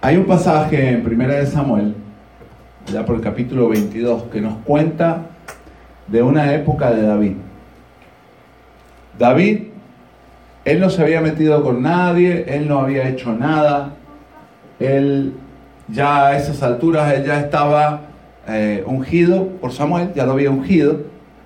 Hay un pasaje en Primera de Samuel, ya por el capítulo 22, que nos cuenta de una época de David. David, él no se había metido con nadie, él no había hecho nada, él ya a esas alturas, él ya estaba ungido por Samuel, ya lo había ungido,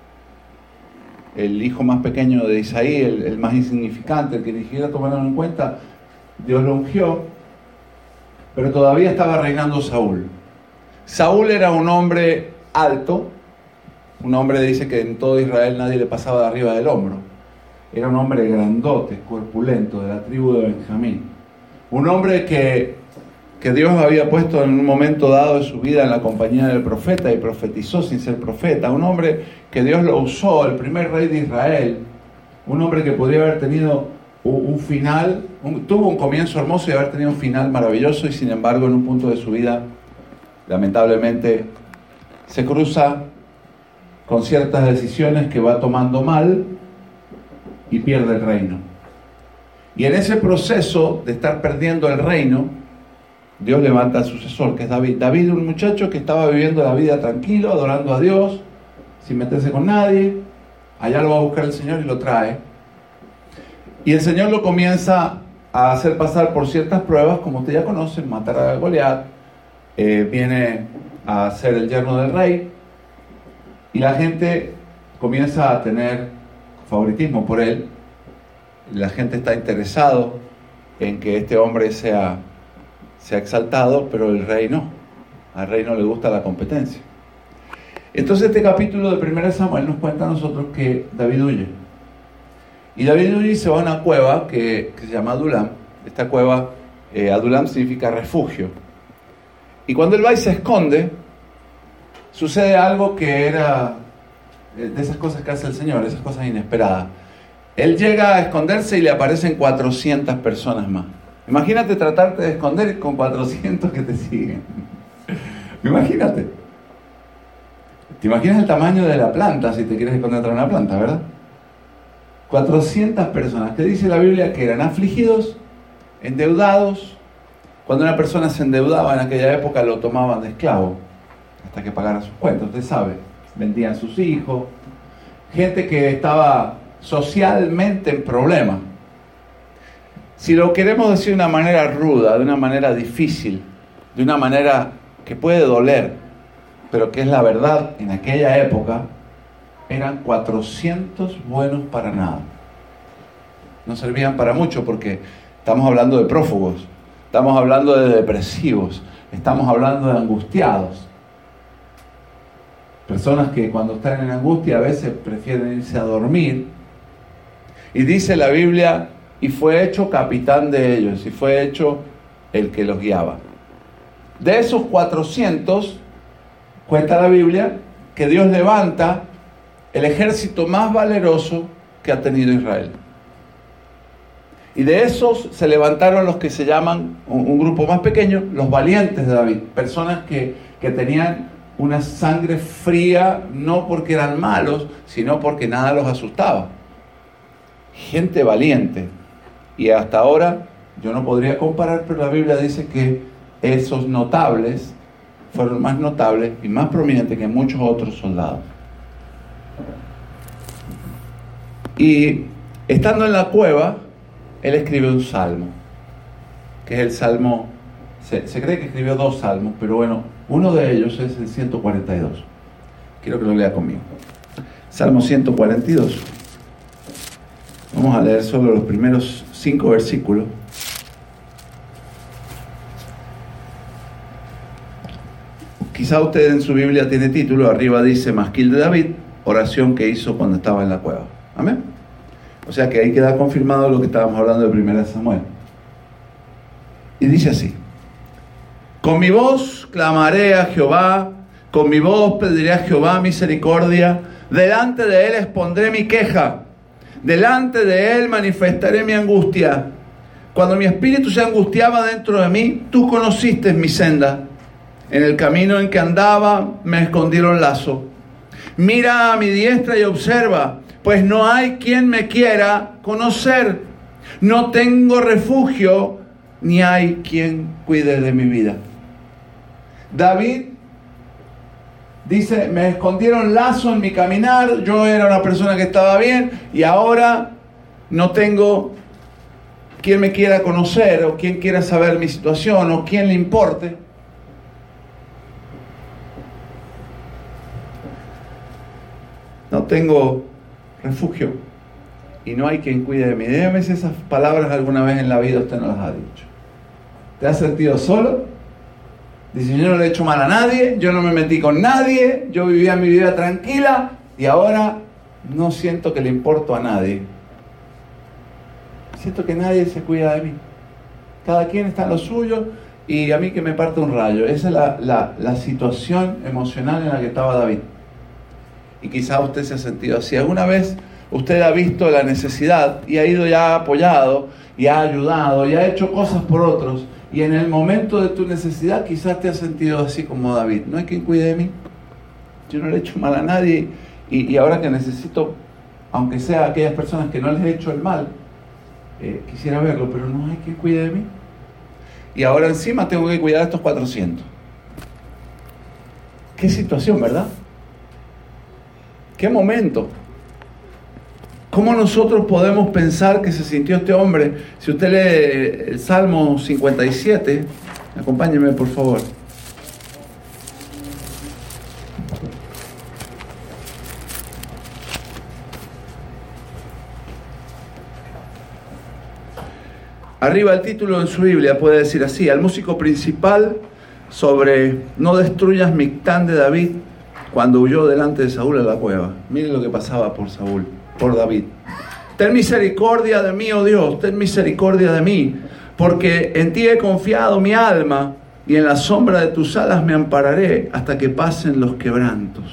el hijo más pequeño de Isaí, el más insignificante, el que ni siquiera tomaron en cuenta, Dios lo ungió, pero todavía estaba reinando Saúl. Saúl era un hombre alto, un hombre, dice que en todo Israel nadie le pasaba de arriba del hombro. Era un hombre grandote, corpulento, de la tribu de Benjamín. Un hombre que Dios había puesto en un momento dado de su vida en la compañía del profeta y profetizó sin ser profeta. Un hombre que Dios lo usó, el primer rey de Israel. Un hombre que podría haber tenido un final, tuvo un comienzo hermoso y haber tenido un final maravilloso, y sin embargo en un punto de su vida, lamentablemente, se cruza con ciertas decisiones que va tomando mal y pierde el reino. Y en ese proceso de estar perdiendo el reino, Dios levanta al sucesor, que es David. David, un muchacho que estaba viviendo la vida tranquilo, adorando a Dios, sin meterse con nadie. Allá lo va a buscar el Señor y lo trae. Y el Señor lo comienza a hacer pasar por ciertas pruebas, como usted ya conoce, matar a Goliat, viene a ser el yerno del rey, y la gente comienza a tener favoritismo por él. La gente está interesado en que este hombre sea exaltado, pero el rey no. Al rey no le gusta la competencia. Entonces este capítulo de 1 Samuel nos cuenta a nosotros que David huye. Y David huye y se va a una cueva que se llama Adulam. Esta cueva, Adulam significa refugio. Y cuando él va y se esconde, sucede algo que era de esas cosas que hace el Señor, esas cosas inesperadas. Él llega a esconderse y le aparecen 400 personas más. Imagínate tratarte de esconder con 400 que te siguen. Imagínate. ¿Te imaginas el tamaño de la planta si te quieres esconder tras una planta, verdad? 400 personas, que dice la Biblia que eran afligidos, endeudados. Cuando una persona se endeudaba en aquella época lo tomaban de esclavo hasta que pagara sus cuentas, usted sabe. Vendían sus hijos, gente que estaba socialmente en problemas. Si lo queremos decir de una manera ruda, de una manera difícil, de una manera que puede doler, pero que es la verdad, en aquella época eran 400 buenos para nada. No servían para mucho porque estamos hablando de prófugos, estamos hablando de depresivos, estamos hablando de angustiados. Personas que cuando están en angustia a veces prefieren irse a dormir. Y dice la Biblia, y fue hecho capitán de ellos, y fue hecho el que los guiaba. De esos 400, cuenta la Biblia, que Dios levanta el ejército más valeroso que ha tenido Israel. Y de esos se levantaron los que se llaman, un grupo más pequeño, los valientes de David. Personas que tenían una sangre fría, no porque eran malos, sino porque nada los asustaba. Gente valiente. Y hasta ahora, yo no podría comparar, pero la Biblia dice que esos notables fueron más notables y más prominentes que muchos otros soldados. Y estando en la cueva, él escribe un salmo, que es el salmo, se cree que escribió 2 salmos, pero bueno, uno de ellos es el 142. Quiero que lo lea conmigo. Salmo 142. Vamos a leer solo los primeros 5 versículos. Quizá usted en su Biblia tiene título, arriba dice Masquil de David, oración que hizo cuando estaba en la cueva. Amén. O sea que ahí queda confirmado lo que estábamos hablando de 1 Samuel. Y dice así: con mi voz clamaré a Jehová, con mi voz pediré a Jehová misericordia, delante de él expondré mi queja, delante de él manifestaré mi angustia. Cuando mi espíritu se angustiaba dentro de mí, tú conociste mi senda. En el camino en que andaba me escondieron lazo. Mira a mi diestra y observa, pues no hay quien me quiera conocer. No tengo refugio ni hay quien cuide de mi vida. David dice, me escondieron lazo en mi caminar, yo era una persona que estaba bien y ahora no tengo quien me quiera conocer o quien quiera saber mi situación o quien le importe. No tengo refugio y no hay quien cuide de mí. Dígame si esas palabras alguna vez en la vida usted no las ha dicho. ¿Te has sentido solo? Dice, yo no le he hecho mal a nadie, yo no me metí con nadie, yo vivía mi vida tranquila y ahora no siento que le importo a nadie. Siento que nadie se cuida de mí. Cada quien está en lo suyo y a mí que me parte un rayo. Esa es la situación emocional en la que estaba David. Y quizá usted se ha sentido así. ¿Alguna vez usted ha visto la necesidad y ha ido ya apoyado y ha ayudado y ha hecho cosas por otros? Y en el momento de tu necesidad quizás te has sentido así como David. No hay quien cuide de mí. Yo no le he hecho mal a nadie. Y ahora que necesito, aunque sea aquellas personas que no les he hecho el mal, quisiera verlo, pero no hay quien cuide de mí. Y ahora encima tengo que cuidar a estos 400. Qué situación, ¿verdad? Qué momento. ¿Cómo nosotros podemos pensar que se sintió este hombre? Si usted lee el Salmo 57, acompáñeme por favor. Arriba el título en su Biblia puede decir así: al músico principal sobre no destruyas Mictán de David cuando huyó delante de Saúl a la cueva. Miren lo que pasaba por David. Ten misericordia de mí, oh Dios, ten misericordia de mí, porque en ti he confiado mi alma y en la sombra de tus alas me ampararé hasta que pasen los quebrantos.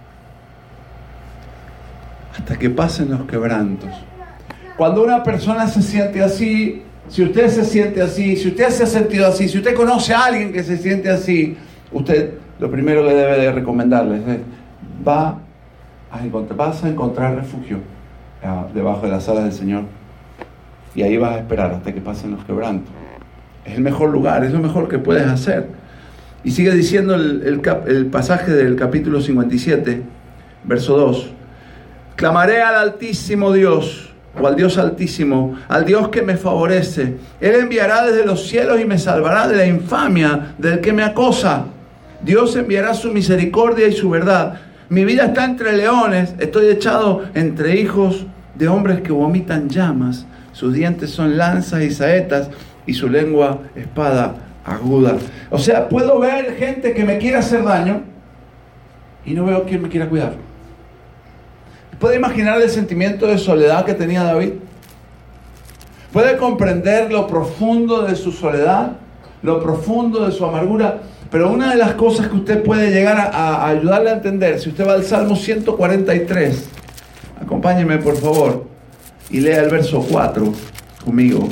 Hasta que pasen los quebrantos. Cuando una persona se siente así, si usted se siente así, si usted se ha sentido así, si usted conoce a alguien que se siente así, usted lo primero que debe de recomendarles es, vas a encontrar refugio debajo de las alas del Señor y ahí vas a esperar hasta que pasen los quebrantos. Es el mejor lugar, es lo mejor que puedes hacer. Y sigue diciendo el pasaje del capítulo 57, verso 2: clamaré al Altísimo Dios, o al Dios Altísimo, al Dios que me favorece. Él enviará desde los cielos y me salvará de la infamia del que me acosa. Dios enviará su misericordia y su verdad. Mi vida está entre leones, estoy echado entre hijos de hombres que vomitan llamas. Sus dientes son lanzas y saetas y su lengua espada aguda. O sea, puedo ver gente que me quiere hacer daño y no veo quién me quiera cuidar. ¿Puede imaginar el sentimiento de soledad que tenía David? ¿Puede comprender lo profundo de su soledad? Lo profundo de su amargura. Pero una de las cosas que usted puede llegar a ayudarle a entender, si usted va al Salmo 143, acompáñeme por favor, y lea el verso 4 conmigo.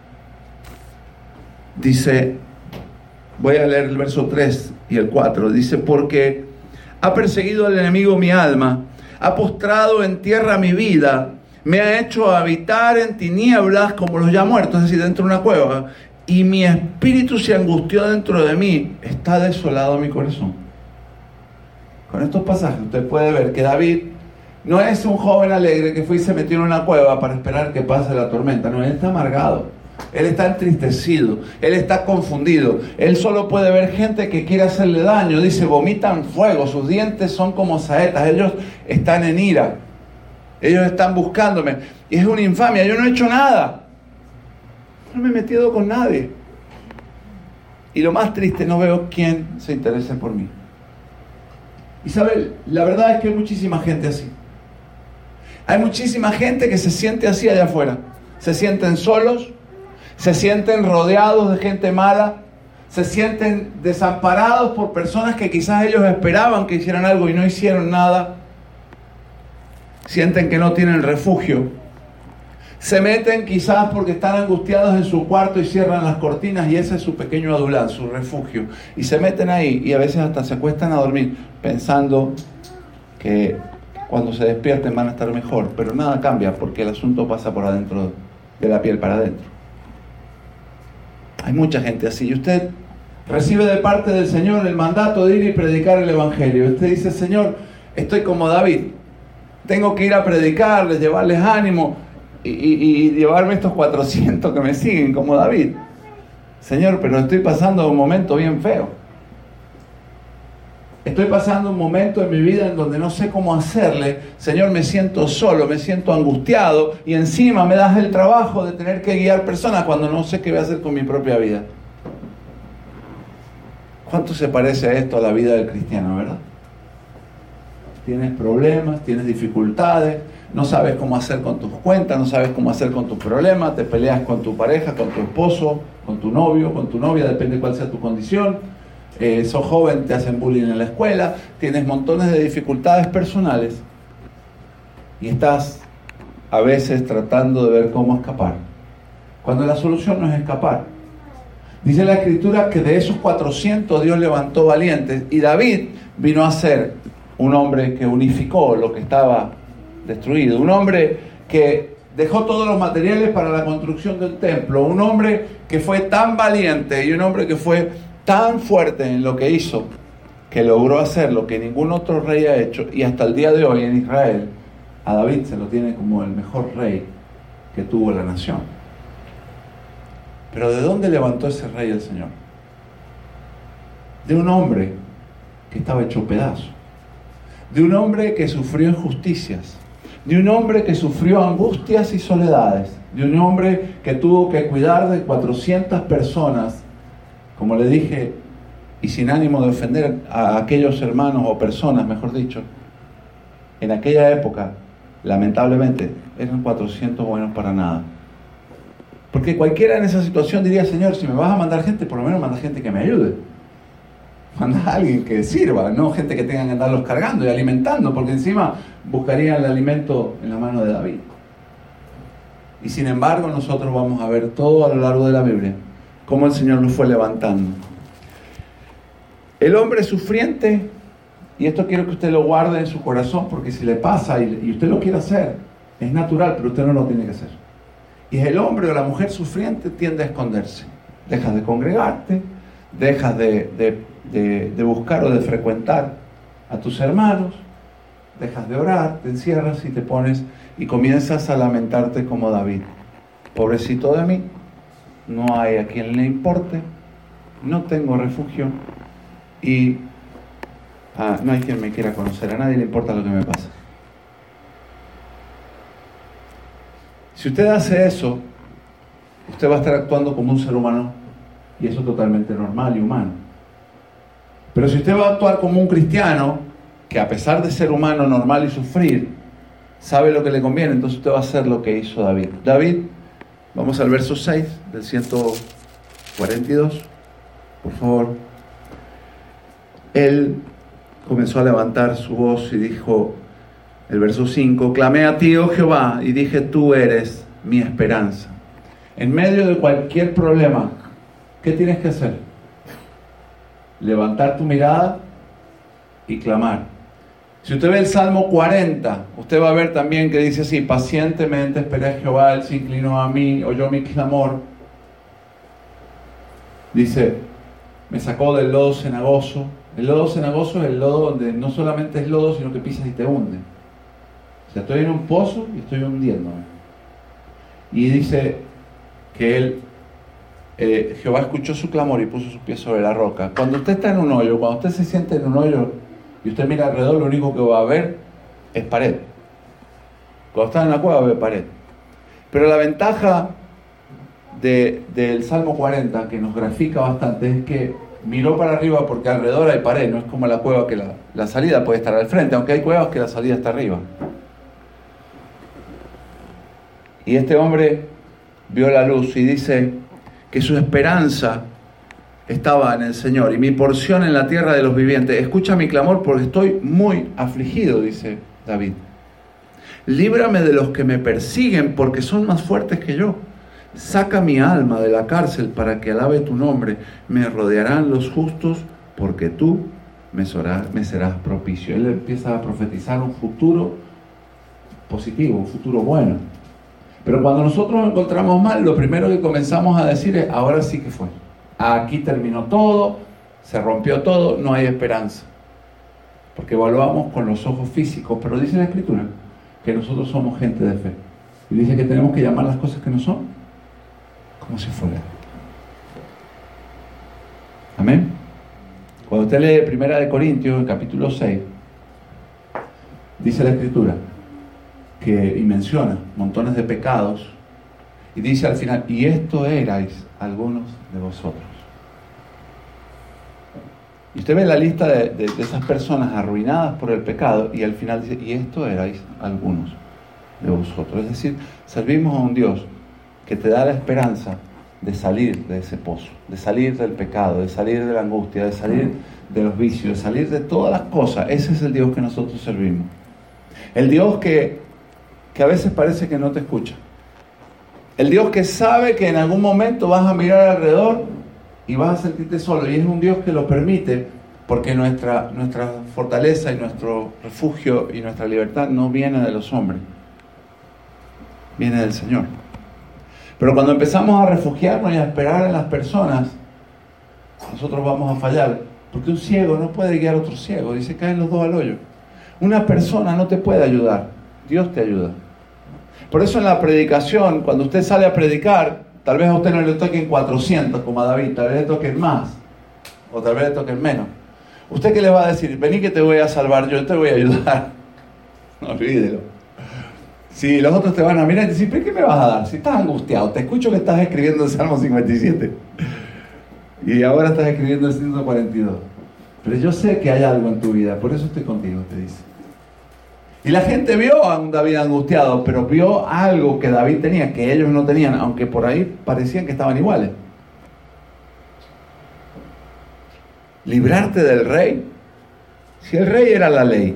Dice, voy a leer el verso 3 y el 4, dice, porque ha perseguido al enemigo mi alma, ha postrado en tierra mi vida, me ha hecho habitar en tinieblas como los ya muertos, es decir, dentro de una cueva, y mi espíritu se angustió dentro de mí, está desolado mi corazón. Con estos pasajes usted puede ver que David no es un joven alegre que fue y se metió en una cueva para esperar que pase la tormenta, no, él está amargado, él está entristecido, él está confundido, él solo puede ver gente que quiere hacerle daño, dice, vomitan fuego, sus dientes son como saetas, ellos están en ira, ellos están buscándome, y es una infamia, yo no he hecho nada. No me he metido con nadie. Y lo más triste, no veo quién se interese por mí. Y sabe, la verdad es que hay muchísima gente así. Hay muchísima gente que se siente así allá afuera. Se sienten solos, se sienten rodeados de gente mala, se sienten desamparados por personas que quizás ellos esperaban que hicieran algo y no hicieron nada. Sienten que no tienen refugio. Se meten quizás porque están angustiados en su cuarto y cierran las cortinas y ese es su pequeño adulán, su refugio. Y se meten ahí y a veces hasta se acuestan a dormir pensando que cuando se despierten van a estar mejor. Pero nada cambia porque el asunto pasa por adentro, de la piel para adentro. Hay mucha gente así. Y usted recibe de parte del Señor el mandato de ir y predicar el Evangelio. Usted dice, Señor, estoy como David. Tengo que ir a predicarles, llevarles ánimo y llevarme estos 400 que me siguen como David. Señor, pero estoy pasando un momento bien feo. Estoy pasando un momento en mi vida en donde no sé cómo hacerle. Señor, me siento solo, me siento angustiado y encima me das el trabajo de tener que guiar personas cuando no sé qué voy a hacer con mi propia vida. ¿Cuánto se parece a esto a la vida del cristiano, verdad? Tienes problemas, tienes dificultades, no sabes cómo hacer con tus cuentas, no sabes cómo hacer con tus problemas, te peleas con tu pareja, con tu esposo, con tu novio, con tu novia, depende cuál sea tu condición. Sos joven, te hacen bullying en la escuela, tienes montones de dificultades personales y estás a veces tratando de ver cómo escapar, cuando la solución no es escapar. Dice la Escritura que de esos 400 Dios levantó valientes y David vino a ser un hombre que unificó lo que estaba destruido, un hombre que dejó todos los materiales para la construcción del templo, un hombre que fue tan valiente y un hombre que fue tan fuerte en lo que hizo, que logró hacer lo que ningún otro rey ha hecho, y hasta el día de hoy en Israel a David se lo tiene como el mejor rey que tuvo la nación. Pero ¿de dónde levantó ese rey el Señor? De un hombre que estaba hecho pedazo, de un hombre que sufrió injusticias, de un hombre que sufrió angustias y soledades, de un hombre que tuvo que cuidar de 400 personas, como le dije, y sin ánimo de ofender a aquellos hermanos o personas, mejor dicho. En aquella época, lamentablemente, eran 400 buenos para nada. Porque cualquiera en esa situación diría, Señor, si me vas a mandar gente, por lo menos manda gente que me ayude. Manda a alguien que sirva, no gente que tengan que andarlos cargando y alimentando, porque encima buscarían el alimento en la mano de David. Y sin embargo, nosotros vamos a ver todo a lo largo de la Biblia cómo el Señor lo fue levantando. El hombre sufriente, y esto quiero que usted lo guarde en su corazón, porque si le pasa y usted lo quiere hacer, es natural, pero usted no lo tiene que hacer. Y el hombre o la mujer sufriente tiende a esconderse. Dejas de congregarte, dejas de buscar o de frecuentar a tus hermanos, dejas de orar, te encierras y te pones y comienzas a lamentarte como David. Pobrecito de mí, no hay a quien le importe, no tengo refugio y no hay quien me quiera conocer, a nadie le importa lo que me pasa. Si usted hace eso, usted va a estar actuando como un ser humano y eso es totalmente normal y humano. Pero si usted va a actuar como un cristiano, que a pesar de ser humano, normal y sufrir, sabe lo que le conviene, entonces usted va a hacer lo que hizo David. David, vamos al verso 6 del 142, por favor. Él comenzó a levantar su voz y dijo, el verso 5, clamé a ti, oh Jehová, y dije, tú eres mi esperanza. En medio de cualquier problema, ¿qué tienes que hacer? Levantar tu mirada y clamar. Si usted ve el Salmo 40, usted va a ver también que dice así, pacientemente esperé a Jehová, Él se inclinó a mí, oyó mi clamor. Dice, me sacó del lodo cenagoso. El lodo cenagoso es el lodo donde no solamente es lodo, sino que pisas y te hunde. O sea, estoy en un pozo y estoy hundiéndome. Y dice que él, Jehová escuchó su clamor y puso sus pies sobre la roca. Cuando usted está en un hoyo, cuando usted se siente en un hoyo y usted mira alrededor, lo único que va a ver es pared. Cuando está en la cueva ve pared. Pero la ventaja del Salmo 40, que nos grafica bastante, es que miró para arriba porque alrededor hay pared, no es como la cueva que la salida puede estar al frente, aunque hay cuevas que la salida está arriba. Y este hombre vio la luz y dice que su esperanza estaba en el Señor y mi porción en la tierra de los vivientes. Escucha mi clamor porque estoy muy afligido, dice David. Líbrame de los que me persiguen porque son más fuertes que yo. Saca mi alma de la cárcel para que alabe tu nombre. Me rodearán los justos porque tú me serás propicio. Él empieza a profetizar un futuro positivo, un futuro bueno. Pero cuando nosotros nos encontramos mal, lo primero que comenzamos a decir es, ahora sí que fue. Aquí terminó todo, se rompió todo, no hay esperanza. Porque evaluamos con los ojos físicos, pero dice la Escritura que nosotros somos gente de fe. Y dice que tenemos que llamar las cosas que no son como si fueran. Amén. Cuando usted lee Primera de Corintios, en capítulo 6, dice la Escritura y menciona montones de pecados, y dice al final, y esto erais algunos de vosotros. Y usted ve la lista de esas personas arruinadas por el pecado, y al final dice, y esto erais algunos de vosotros. Es decir, servimos a un Dios que te da la esperanza de salir de ese pozo, de salir del pecado, de salir de la angustia, de salir de los vicios, de salir de todas las cosas. Ese es el Dios que nosotros servimos. El Dios que a veces parece que no te escucha. El Dios que sabe que en algún momento vas a mirar alrededor y vas a sentirte solo. Y es un Dios que lo permite, porque nuestra fortaleza y nuestro refugio y nuestra libertad no viene de los hombres, viene del Señor. Pero cuando empezamos a refugiarnos y a esperar en las personas, nosotros vamos a fallar, porque un ciego no puede guiar a otro ciego, dice, caen los dos al hoyo. Una persona no te puede ayudar, Dios te ayuda. Por eso en la predicación, cuando usted sale a predicar, tal vez a usted no le toquen 400 como a David, tal vez le toquen más, o tal vez le toquen menos. ¿Usted qué le va a decir? Vení que te voy a salvar, yo te voy a ayudar. No, olvídelo. Si los otros te van a mirar y decir, ¿pero qué me vas a dar? Si estás angustiado, te escucho que estás escribiendo el Salmo 57 y ahora estás escribiendo el 142, pero yo sé que hay algo en tu vida, por eso estoy contigo, te dice. Y la gente vio a un David angustiado, pero vio algo que David tenía, que ellos no tenían, aunque por ahí parecían que estaban iguales. Librarte del rey. Si el rey era la ley,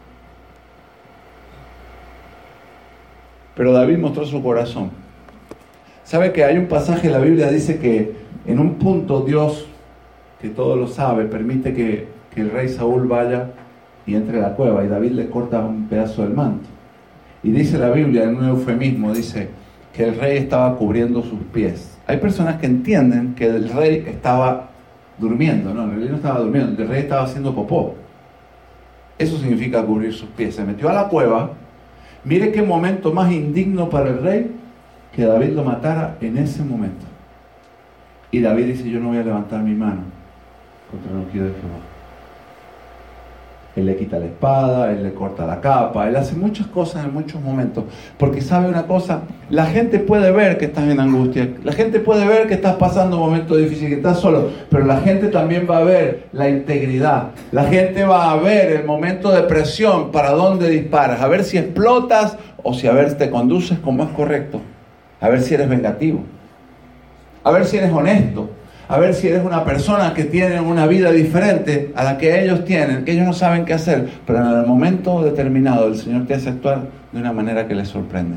pero David mostró su corazón. ¿Sabe que hay un pasaje en la Biblia que dice que en un punto Dios, que todo lo sabe, permite que el rey Saúl vaya y entre a la cueva y David le corta un pedazo del manto? Y dice la Biblia, en un eufemismo, dice que el rey estaba cubriendo sus pies. Hay personas que entienden que el rey estaba durmiendo. No, el rey no estaba durmiendo, el rey estaba haciendo popó. Eso significa cubrir sus pies. Se metió a la cueva. Mire qué momento más indigno para el rey, que David lo matara en ese momento. Y David dice, yo no voy a levantar mi mano contra el ungido de Jehová. Él le quita la espada, él le corta la capa, él hace muchas cosas en muchos momentos, porque sabe una cosa, la gente puede ver que estás en angustia, la gente puede ver que estás pasando un momento difícil, que estás solo, pero la gente también va a ver la integridad, la gente va a ver el momento de presión, para dónde disparas, a ver si explotas o si a ver te conduces como es correcto, a ver si eres vengativo, a ver si eres honesto, a ver si eres una persona que tiene una vida diferente a la que ellos tienen, que ellos no saben qué hacer, pero en el momento determinado el Señor te hace actuar de una manera que les sorprende.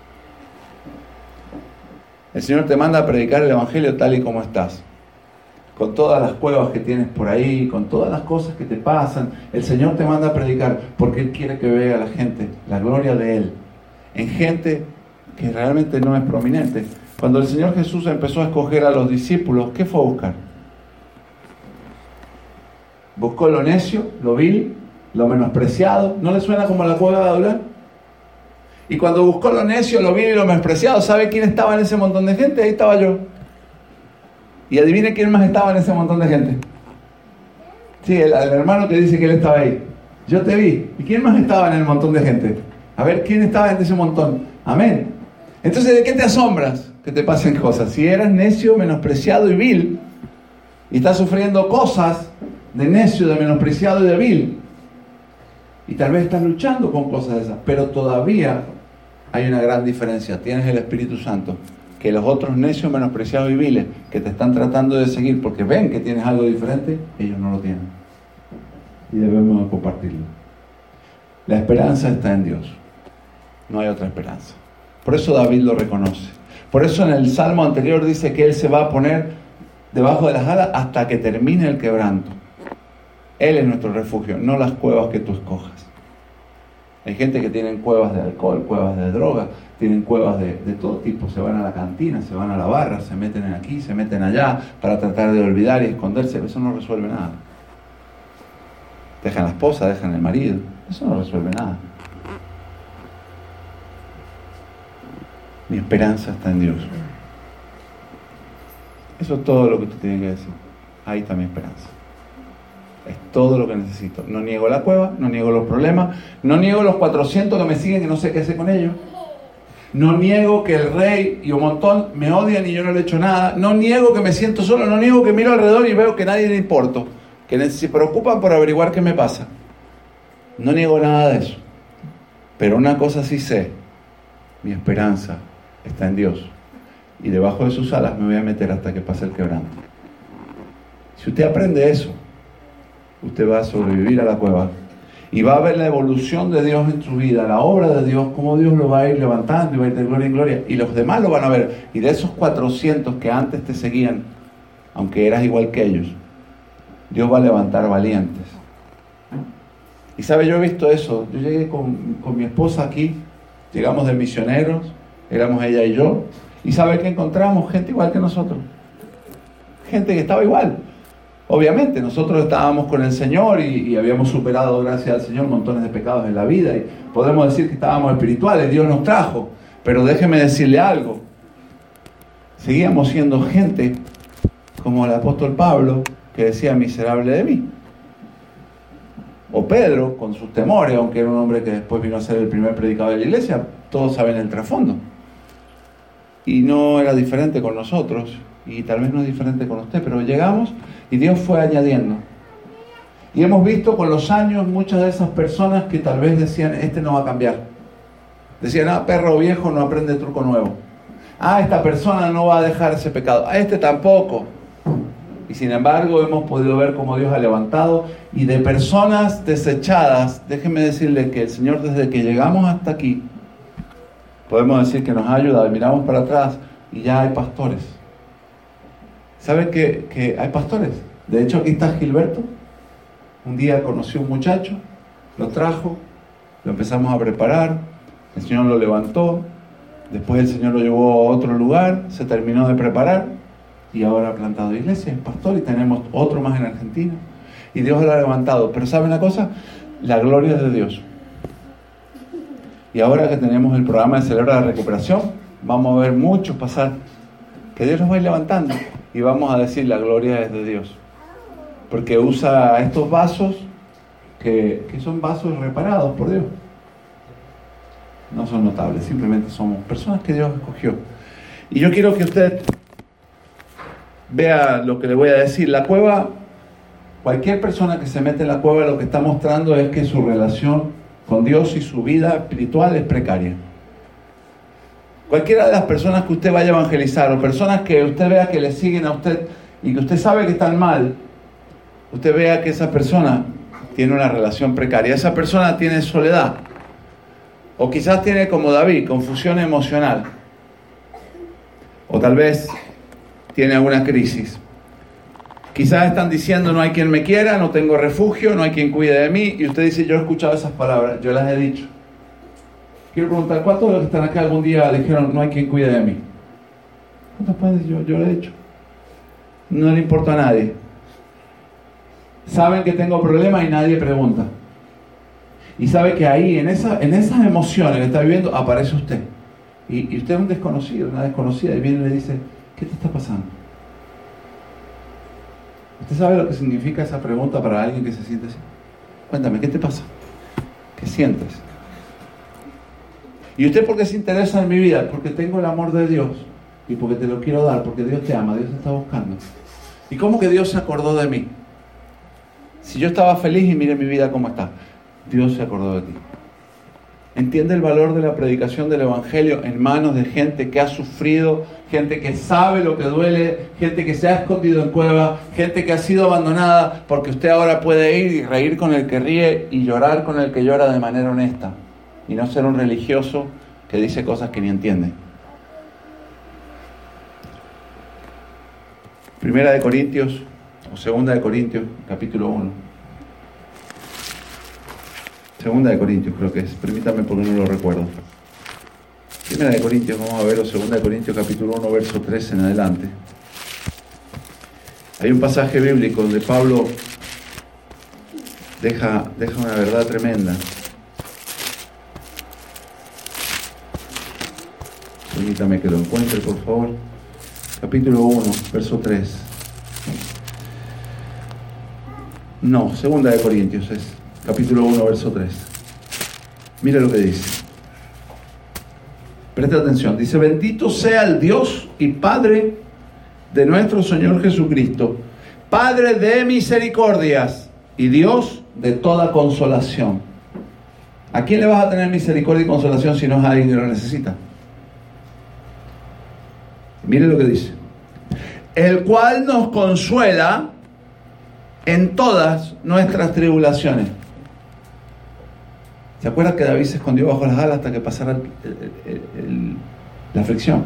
El Señor te manda a predicar el Evangelio tal y como estás, con todas las cuevas que tienes por ahí, con todas las cosas que te pasan. El Señor te manda a predicar porque Él quiere que vea a la gente la gloria de Él en gente que realmente no es prominente. Cuando el Señor Jesús empezó a escoger a los discípulos, ¿qué fue a buscar? Buscó lo necio, lo vil, lo menospreciado. ¿No le suena como la cueva de Adulán? Y cuando buscó lo necio, lo vil y lo menospreciado, ¿sabe quién estaba en ese montón de gente? Ahí estaba yo. Y adivine quién más estaba en ese montón de gente. Sí, el hermano que dice que él estaba ahí. Yo te vi. ¿Y quién más estaba en el montón de gente? A ver, ¿quién estaba en ese montón? Amén. Entonces, ¿de qué te asombras que te pasen cosas? Si eras necio, menospreciado y vil, y estás sufriendo cosas de necio, de menospreciado y de vil, y tal vez estás luchando con cosas de esas, pero todavía hay una gran diferencia. Tienes el Espíritu Santo, que los otros necios, menospreciados y viles, que te están tratando de seguir porque ven que tienes algo diferente, ellos no lo tienen. Y debemos compartirlo. La esperanza está en Dios. No hay otra esperanza. Por eso David lo reconoce. Por eso en el Salmo anterior dice que Él se va a poner debajo de las alas hasta que termine el quebranto. Él es nuestro refugio, no las cuevas que tú escojas. Hay gente que tiene cuevas de alcohol, cuevas de droga, tienen cuevas de todo tipo. Se van a la cantina, se van a la barra, se meten aquí, se meten allá para tratar de olvidar y esconderse. Eso no resuelve nada. Dejan la esposa, dejan el marido. Eso no resuelve nada. Mi esperanza está en Dios. Eso es todo lo que tú tienes que decir. Ahí está mi esperanza. Es todo lo que necesito. No niego la cueva, no niego los problemas, no niego los 400 que me siguen que no sé qué hacer con ellos. No niego que el rey y un montón me odian y yo no le he hecho nada. No niego que me siento solo, no niego que miro alrededor y veo que nadie le importo, que se preocupan por averiguar qué me pasa. No niego nada de eso. Pero una cosa sí sé, mi esperanza está en Dios. Y debajo de sus alas me voy a meter hasta que pase el quebranto. Si usted aprende eso, usted va a sobrevivir a la cueva y va a ver la evolución de Dios en su vida, la obra de Dios, cómo Dios lo va a ir levantando y va a ir de gloria en gloria, y los demás lo van a ver. Y de esos 400 que antes te seguían, aunque eras igual que ellos, Dios va a levantar valientes. Y sabe, yo he visto eso. Yo llegué con mi esposa aquí, llegamos de misioneros, éramos ella y yo, y sabe que encontramos gente igual que nosotros, gente que estaba igual. Obviamente nosotros estábamos con el Señor y habíamos superado, gracias al Señor, montones de pecados en la vida, y podemos decir que estábamos espirituales, Dios nos trajo. Pero déjeme decirle algo, seguíamos siendo gente como el apóstol Pablo, que decía: miserable de mí. O Pedro, con sus temores, aunque era un hombre que después vino a ser el primer predicador de la iglesia. Todos saben el trasfondo. Y no era diferente con nosotros, y tal vez no es diferente con usted, pero llegamos y Dios fue añadiendo. Y hemos visto con los años muchas de esas personas que tal vez decían: este no va a cambiar. Decían: perro viejo no aprende truco nuevo. Esta persona no va a dejar ese pecado. Este tampoco. Y sin embargo hemos podido ver cómo Dios ha levantado, y de personas desechadas, déjenme decirles que el Señor, desde que llegamos hasta aquí, podemos decir que nos ha ayudado. Miramos para atrás y ya hay pastores. ¿Saben que hay pastores? De hecho, aquí está Gilberto. Un día conoció un muchacho, lo trajo, lo empezamos a preparar, el Señor lo levantó, después el Señor lo llevó a otro lugar, se terminó de preparar y ahora ha plantado iglesia, es pastor, y tenemos otro más en Argentina. Y Dios lo ha levantado. Pero ¿saben una cosa? La gloria es de Dios. Y ahora que tenemos el programa de Celebra la Recuperación, vamos a ver muchos pasar, que Dios los va a ir levantando, y vamos a decir: la gloria es de Dios. Porque usa estos vasos que son vasos reparados por Dios. No son notables, simplemente somos personas que Dios escogió. Y yo quiero que usted vea lo que le voy a decir. La cueva, cualquier persona que se mete en la cueva, lo que está mostrando es que su relación con Dios y su vida espiritual es precaria. Cualquiera de las personas que usted vaya a evangelizar, o personas que usted vea que le siguen a usted y que usted sabe que están mal, usted vea que esa persona tiene una relación precaria. Esa persona tiene soledad, o quizás tiene, como David, confusión emocional, o tal vez tiene alguna crisis. Quizás están diciendo: no hay quien me quiera, no tengo refugio, no hay quien cuide de mí. Y usted dice: yo he escuchado esas palabras, yo las he dicho. Quiero preguntar: ¿cuántos de los que están acá algún día dijeron: no hay quien cuide de mí? ¿Cuántos padres yo lo he dicho? No le importa a nadie. Saben que tengo problemas y nadie pregunta. Y sabe que ahí, en esas emociones que está viviendo, aparece usted. Y usted es un desconocido, una desconocida, y viene y le dice: ¿qué te está pasando? ¿Usted sabe lo que significa esa pregunta para alguien que se siente así? Cuéntame, ¿qué te pasa? ¿Qué sientes? ¿Y usted por qué se interesa en mi vida? Porque tengo el amor de Dios y porque te lo quiero dar, porque Dios te ama, Dios te está buscando. ¿Y cómo que Dios se acordó de mí? Si yo estaba feliz y mire mi vida cómo está, Dios se acordó de ti. ¿Entiende el valor de la predicación del Evangelio en manos de gente que ha sufrido, gente que sabe lo que duele, gente que se ha escondido en cueva, gente que ha sido abandonada? Porque usted ahora puede ir y reír con el que ríe y llorar con el que llora de manera honesta, y no ser un religioso que dice cosas que ni entiende. Primera de Corintios, o Segunda de Corintios, capítulo 1. Segunda de Corintios creo que es, permítame porque no lo recuerdo. Primera de Corintios, vamos a ver, o Segunda de Corintios capítulo 1, verso 13 en adelante. Hay un pasaje bíblico donde Pablo deja una verdad tremenda. Permítame que lo encuentre, por favor. Capítulo 1, verso 3. No, Segunda de Corintios es. Capítulo 1, verso 3. Mira lo que dice. Presta atención. Dice: bendito sea el Dios y Padre de nuestro Señor Jesucristo, Padre de misericordias y Dios de toda consolación. ¿A quién le vas a tener misericordia y consolación si no es a alguien que lo necesita? Mire lo que dice. El cual nos consuela en todas nuestras tribulaciones. ¿Se acuerdan que David se escondió bajo las alas hasta que pasara la aflicción?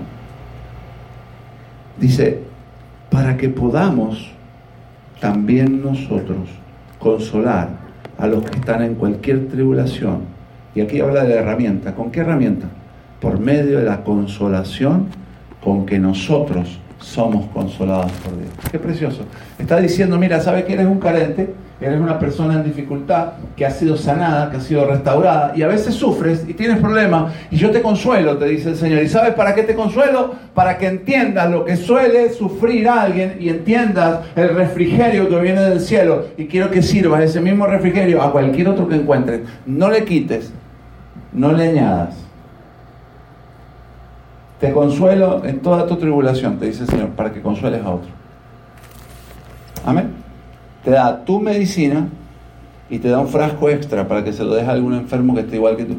Dice, para que podamos también nosotros consolar a los que están en cualquier tribulación. Y aquí habla de la herramienta. ¿Con qué herramienta? Por medio de la consolación con que nosotros somos consolados por Dios. Qué precioso. Está diciendo, mira, sabes que eres un carente, eres una persona en dificultad, que ha sido sanada, que ha sido restaurada, y a veces sufres y tienes problemas, y yo te consuelo, te dice el Señor. ¿Y sabes para qué te consuelo? Para que entiendas lo que suele sufrir alguien y entiendas el refrigerio que viene del cielo. Y quiero que sirvas ese mismo refrigerio a cualquier otro que encuentres. No le quites, no le añadas. Te consuelo en toda tu tribulación, te dice el Señor, para que consueles a otro. Amén. Te da tu medicina y te da un frasco extra para que se lo deje a algún enfermo que esté igual que tú.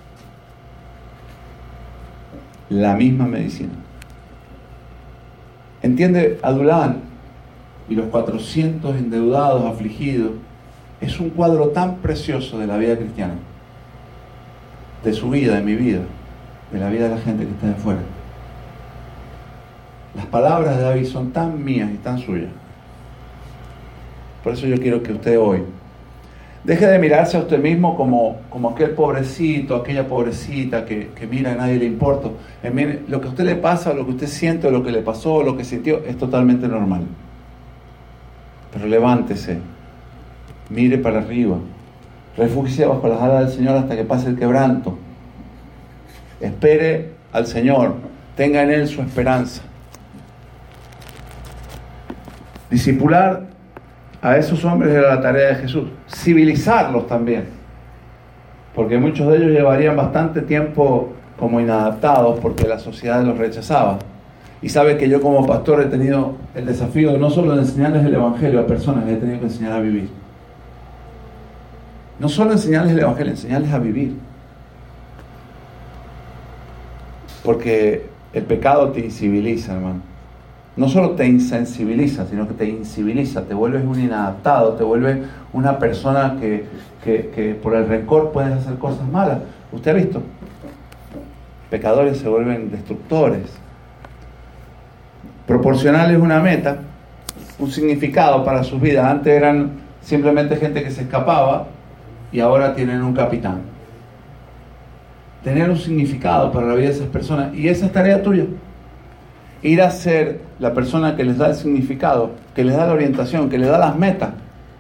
La misma medicina. ¿Entiende? Adulán y los 400 endeudados, afligidos, es un cuadro tan precioso de la vida cristiana, de su vida, de mi vida, de la vida de la gente que está de afuera. Las palabras de David son tan mías y tan suyas. Por eso yo quiero que usted hoy deje de mirarse a usted mismo como aquel pobrecito, aquella pobrecita que mira, a nadie le importa. Mire, lo que a usted le pasa, lo que usted siente, o lo que le pasó, o lo que sintió, es totalmente normal. Pero levántese, mire para arriba, refúgiese bajo las alas del Señor hasta que pase el quebranto. Espere al Señor, tenga en Él su esperanza. Discipular a esos hombres era la tarea de Jesús. Civilizarlos también, porque muchos de ellos llevarían bastante tiempo como inadaptados porque la sociedad los rechazaba. Y sabe que yo como pastor he tenido el desafío no solo de enseñarles el Evangelio a personas, les he tenido que enseñar a vivir. No solo enseñarles el Evangelio, enseñarles a vivir. Porque el pecado te inciviliza, hermano. No solo te insensibiliza, sino que te inciviliza, te vuelves un inadaptado, te vuelves una persona que por el rencor puedes hacer cosas malas. ¿Usted ha visto? Pecadores se vuelven destructores. Proporcionarles una meta, un significado para sus vidas. Antes eran simplemente gente que se escapaba y ahora tienen un capitán. Tener un significado para la vida de esas personas, y esa es tarea tuya. Ir a ser la persona que les da el significado, que les da la orientación, que les da las metas.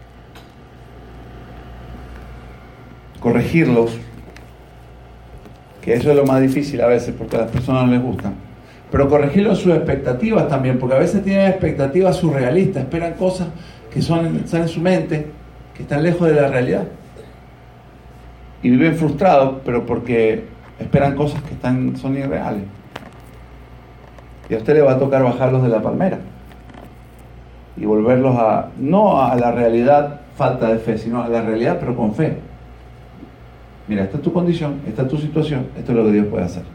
Corregirlos, que eso es lo más difícil a veces porque a las personas no les gustan. Pero corregirlos sus expectativas también, porque a veces tienen expectativas surrealistas, esperan cosas que están en su mente, que están lejos de la realidad. Y viven frustrados, pero porque esperan cosas que son irreales. Y a usted le va a tocar bajarlos de la palmera y volverlos no a la realidad falta de fe, sino a la realidad pero con fe. Mira, esta es tu condición, esta es tu situación, esto es lo que Dios puede hacer.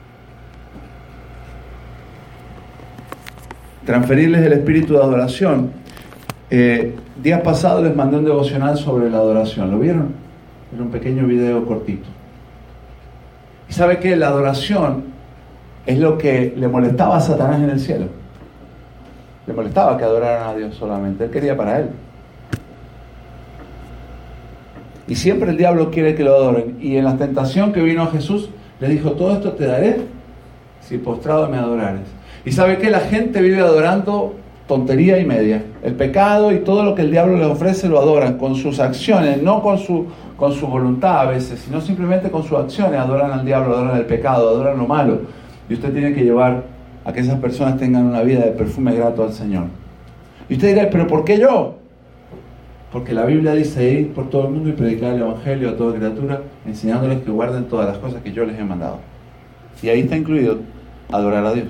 Transferirles el espíritu de adoración. Días pasados les mandé un devocional sobre la adoración, ¿lo vieron? Era un pequeño video cortito. ¿Y sabe qué? La adoración es lo que le molestaba a Satanás en el cielo. Le molestaba que adoraran a Dios solamente. Él quería para él. Y siempre el diablo quiere que lo adoren. Y en la tentación que vino a Jesús, le dijo, todo esto te daré si postrado me adorares. Y ¿sabe qué? La gente vive adorando tontería y media. El pecado y todo lo que el diablo les ofrece lo adoran con sus acciones, no con su voluntad a veces, sino simplemente con sus acciones. Adoran al diablo, adoran el pecado, adoran lo malo. Y usted tiene que llevar a que esas personas tengan una vida de perfume grato al Señor. Y usted dirá, ¿pero por qué yo? Porque la Biblia dice, ir por todo el mundo y predicar el Evangelio a toda criatura, enseñándoles que guarden todas las cosas que yo les he mandado. Y ahí está incluido adorar a Dios.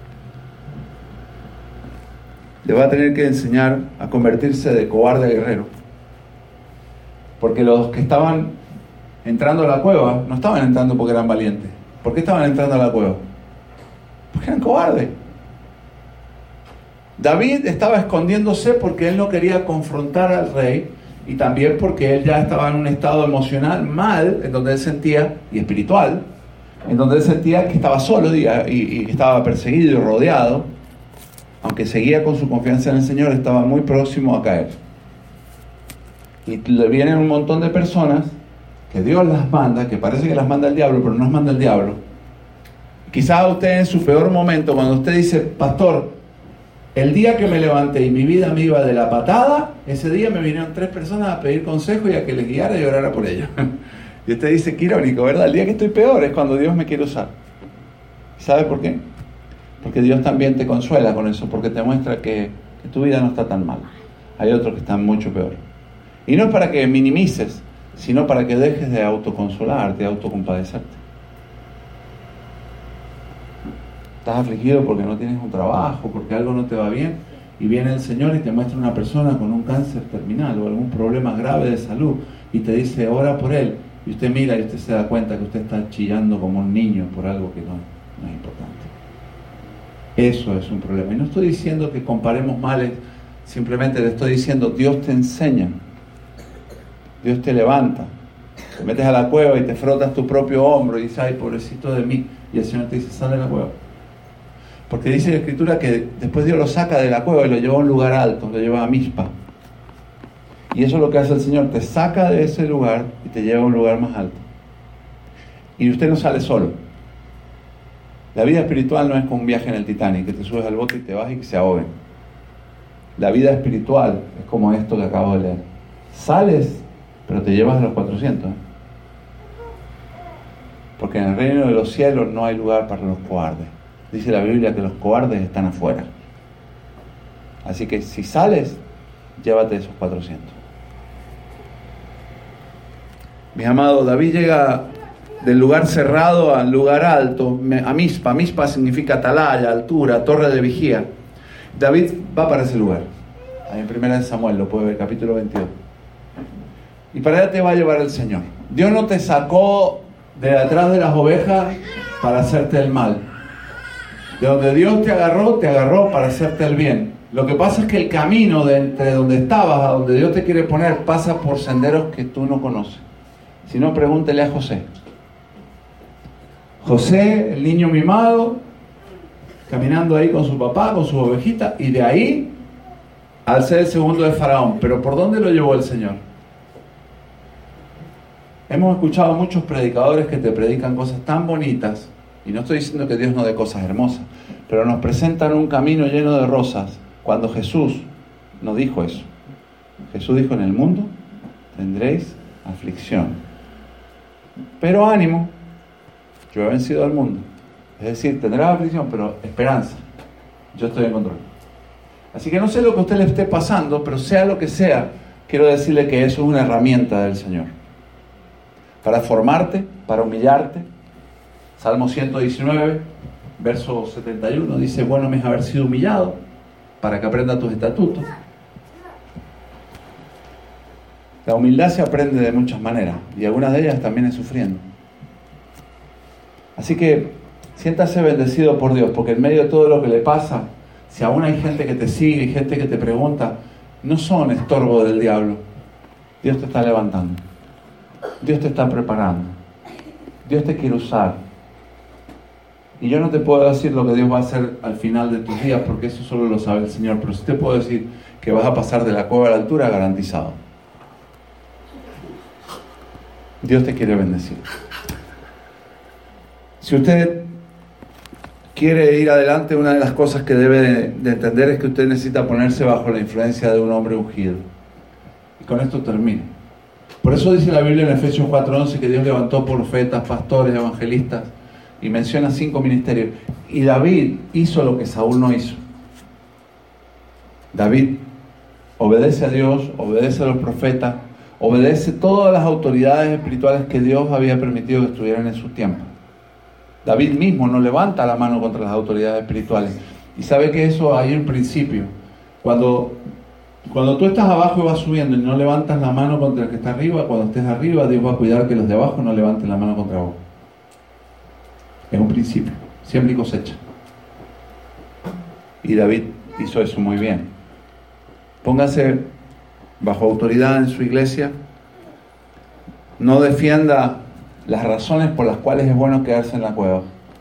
Le va a tener que enseñar a convertirse de cobarde a guerrero. Porque los que estaban entrando a la cueva, no estaban entrando porque eran valientes. ¿Por qué estaban entrando a la cueva? Porque eran cobardes. David estaba escondiéndose porque él no quería confrontar al rey, y también porque él ya estaba en un estado emocional mal, en donde él sentía, y espiritual, en donde él sentía que estaba solo y que estaba perseguido y rodeado. Aunque seguía con su confianza en el Señor, estaba muy próximo a caer. Y le vienen un montón de personas que Dios las manda, que parece que las manda el diablo, pero no las manda el diablo. Quizás usted en su peor momento, cuando usted dice, pastor, el día que me levanté y mi vida me iba de la patada, ese día me vinieron 3 personas a pedir consejo y a que les guiara y orara por ellos. Y usted dice, qué irónico, ¿verdad? El día que estoy peor es cuando Dios me quiere usar. ¿Sabe por qué? Porque Dios también te consuela con eso, porque te muestra que tu vida no está tan mal. Hay otros que están mucho peor. Y no es para que minimices, sino para que dejes de autoconsolarte, de autocompadecerte. Estás afligido porque no tienes un trabajo, porque algo no te va bien, y viene el Señor y te muestra una persona con un cáncer terminal o algún problema grave de salud, y te dice, ora por él, y usted mira y usted se da cuenta que usted está chillando como un niño por algo que no es importante. Eso es un problema. Y no estoy diciendo que comparemos males, simplemente le estoy diciendo, Dios te enseña, Dios te levanta, te metes a la cueva y te frotas tu propio hombro y dices, ay, pobrecito de mí, y el Señor te dice, sal de la cueva. Porque dice la Escritura que después Dios lo saca de la cueva y lo lleva a un lugar alto, lo lleva a Mizpa. Y eso es lo que hace el Señor, te saca de ese lugar y te lleva a un lugar más alto. Y usted no sale solo. La vida espiritual no es como un viaje en el Titanic, que te subes al bote y te vas y que se ahoguen. La vida espiritual es como esto que acabo de leer. Sales, pero te llevas a los 400. Porque en el reino de los cielos no hay lugar para los cobardes. Dice la Biblia que los cobardes están afuera. Así que si sales, llévate esos 400. Mis amados, David llega del lugar cerrado al lugar alto, a Mizpa. Mizpa significa atalaya, altura, torre de vigía. David va para ese lugar. Ahí en 1 Samuel, lo puede ver, capítulo 22. Y para allá te va a llevar el Señor. Dios no te sacó de detrás de las ovejas para hacerte el mal. De donde Dios te agarró para hacerte el bien. Lo que pasa es que el camino de entre donde estabas a donde Dios te quiere poner pasa por senderos que tú no conoces. Si no, pregúntele a José. José, el niño mimado, caminando ahí con su papá, con su ovejita, y de ahí al ser el segundo de Faraón. Pero ¿por dónde lo llevó el Señor? Hemos escuchado a muchos predicadores que te predican cosas tan bonitas, y no estoy diciendo que Dios no dé cosas hermosas, pero nos presentan un camino lleno de rosas, cuando Jesús no dijo eso. Jesús dijo, en el mundo tendréis aflicción, pero ánimo, yo he vencido al mundo. Es decir, tendrás aflicción, pero esperanza, yo estoy en control. Así que no sé lo que a usted le esté pasando, pero sea lo que sea, quiero decirle que eso es una herramienta del Señor para formarte, para humillarte. Salmo 119, verso 71 dice, bueno me es haber sido humillado para que aprenda tus estatutos. La humildad se aprende de muchas maneras, y algunas de ellas también es sufriendo. Así que siéntase bendecido por Dios, porque en medio de todo lo que le pasa, si aún hay gente que te sigue y gente que te pregunta, no son estorbo del diablo. Dios te está levantando, Dios te está preparando, Dios te quiere usar. Y yo no te puedo decir lo que Dios va a hacer al final de tus días, porque eso solo lo sabe el Señor, pero sí te puedo decir que vas a pasar de la cueva a la altura garantizado. Dios te quiere bendecir. Si usted quiere ir adelante, una de las cosas que debe de entender es que usted necesita ponerse bajo la influencia de un hombre ungido. Y con esto termino. Por eso dice la Biblia en Efesios 4:11 que Dios levantó profetas, pastores, evangelistas, y menciona 5 ministerios. Y David hizo lo que Saúl no hizo. David obedece a Dios, obedece a los profetas, obedece todas las autoridades espirituales que Dios había permitido que estuvieran en su tiempo. David mismo no levanta la mano contra las autoridades espirituales. Y sabe que eso hay un principio. Cuando tú estás abajo y vas subiendo y no levantas la mano contra el que está arriba, cuando estés arriba, Dios va a cuidar que los de abajo no levanten la mano contra vos. Es un principio. Siembra y cosecha. Y David hizo eso muy bien. Póngase bajo autoridad en su iglesia. No defienda las razones por las cuales es bueno quedarse en la cueva.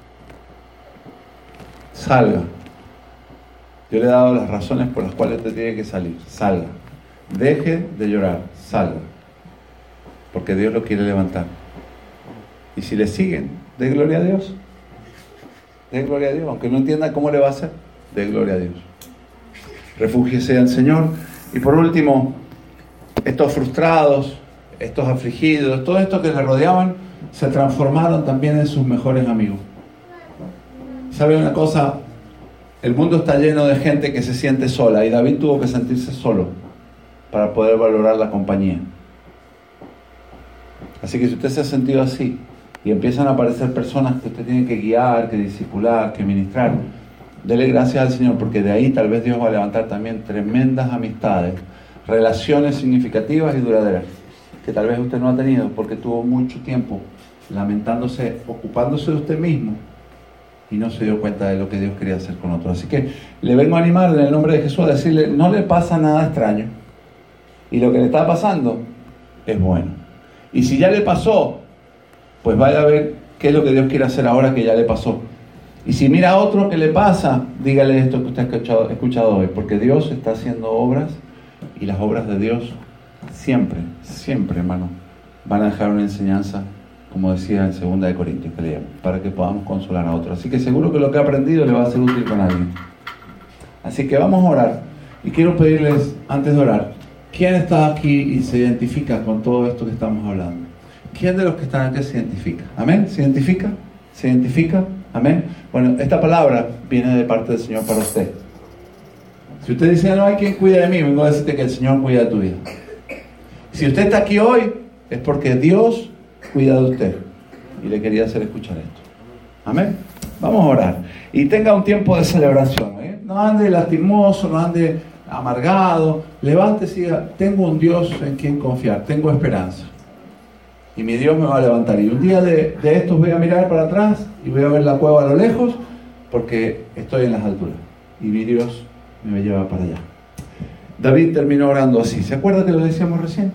Salga. Yo le he dado las razones por las cuales usted tiene que salir. Salga. Deje de llorar. Salga. Porque Dios lo quiere levantar. Y si le siguen, dé gloria a Dios. Dé gloria a Dios. Aunque no entienda cómo le va a hacer, dé gloria a Dios. Refúgiese al Señor. Y por último, estos frustrados, estos afligidos, todos estos que le rodeaban, se transformaron también en sus mejores amigos. ¿Sabe una cosa? El mundo está lleno de gente que se siente sola, y David tuvo que sentirse solo para poder valorar la compañía. Así que si usted se ha sentido así y empiezan a aparecer personas que usted tiene que guiar, que discipular, que ministrar, dele gracias al Señor, porque de ahí tal vez Dios va a levantar también tremendas amistades, relaciones significativas y duraderas, que tal vez usted no ha tenido porque tuvo mucho tiempo lamentándose, ocupándose de usted mismo, y no se dio cuenta de lo que Dios quería hacer con otros. Así que le vengo a animar en el nombre de Jesús a decirle, no le pasa nada extraño, y lo que le está pasando es bueno. Y si ya le pasó, pues vaya a ver qué es lo que Dios quiere hacer ahora que ya le pasó. Y si mira a otro que le pasa, dígale esto que usted ha escuchado hoy, porque Dios está haciendo obras, y las obras de Dios siempre, hermano, van a dejar una enseñanza, como decía en 2 Corintios que leíamos, para que podamos consolar a otros. Así que seguro que lo que ha aprendido le va a ser útil con alguien. Así que vamos a orar. Y quiero pedirles, antes de orar, ¿quién está aquí y se identifica con todo esto que estamos hablando? ¿Quién de los que están aquí se identifica? ¿Amén? ¿Se identifica? ¿Se identifica? ¿Amén? Bueno, esta palabra viene de parte del Señor para usted. Si usted dice, no hay quien cuide de mí, vengo a decirte que el Señor cuida de tu vida. Si usted está aquí hoy, es porque Dios cuida de usted. Y le quería hacer escuchar esto. Amén. Vamos a orar. Y tenga un tiempo de celebración. No ande lastimoso, no ande amargado. Levántese y diga, tengo un Dios en quien confiar. Tengo esperanza. Y mi Dios me va a levantar. Y un día de estos voy a mirar para atrás y voy a ver la cueva a lo lejos, porque estoy en las alturas. Y mi Dios me lleva para allá. David terminó orando así. ¿Se acuerda que lo decíamos recién?